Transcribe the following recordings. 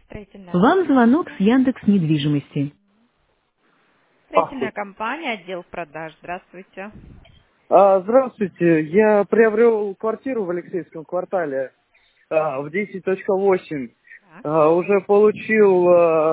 Строительная Вам компания. звонок с Яндекс недвижимости. Строительная компания, отдел продаж. Здравствуйте. Здравствуйте. Я приобрел квартиру в Алексеевском квартале в 10.8. Так. Уже получил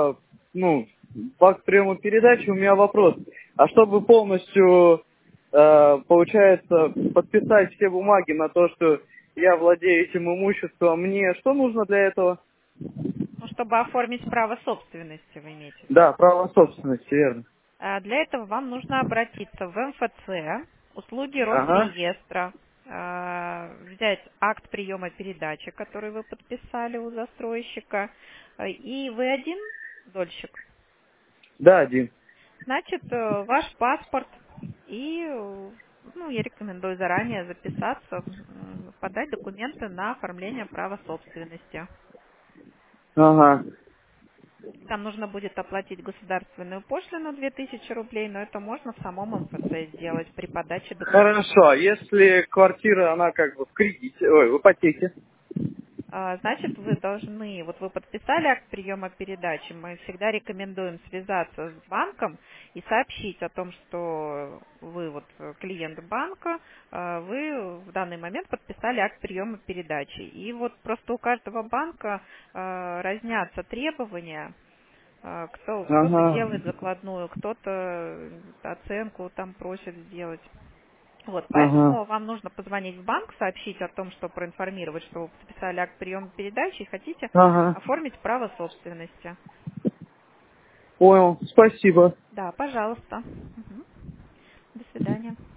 акт приема передачи. У меня вопрос. А чтобы полностью, получается, подписать все бумаги на то, что я владею этим имуществом, мне что нужно для этого? Ну, чтобы оформить право собственности, вы имеете в виду. Да, право собственности, верно. Для этого вам нужно обратиться в МФЦ, услуги Ага. Росреестра, взять акт приема передачи, который вы подписали у застройщика. И вы один дольщик. Да, один. Значит, ваш паспорт и, ну, я рекомендую заранее записаться, подать документы на оформление права собственности. Ага. Там нужно будет оплатить государственную пошлину 2000 рублей, но это можно в самом МФЦ сделать при подаче документов. Хорошо, а если квартира, она как бы в кредите, в ипотеке? Значит, вы должны, вот вы подписали акт приема передачи, мы всегда рекомендуем связаться с банком и сообщить о том, что вы вот клиент банка, вы в данный момент подписали акт приема передачи. И вот просто у каждого банка разнятся требования, кто-то Ага, делает закладную, кто-то оценку там просит сделать. Вот, ага, поэтому вам нужно позвонить в банк, сообщить о том, что проинформировать, что вы подписали акт приема передачи и хотите ага. оформить право собственности. Понял, спасибо. Да, пожалуйста. Мгм. До свидания.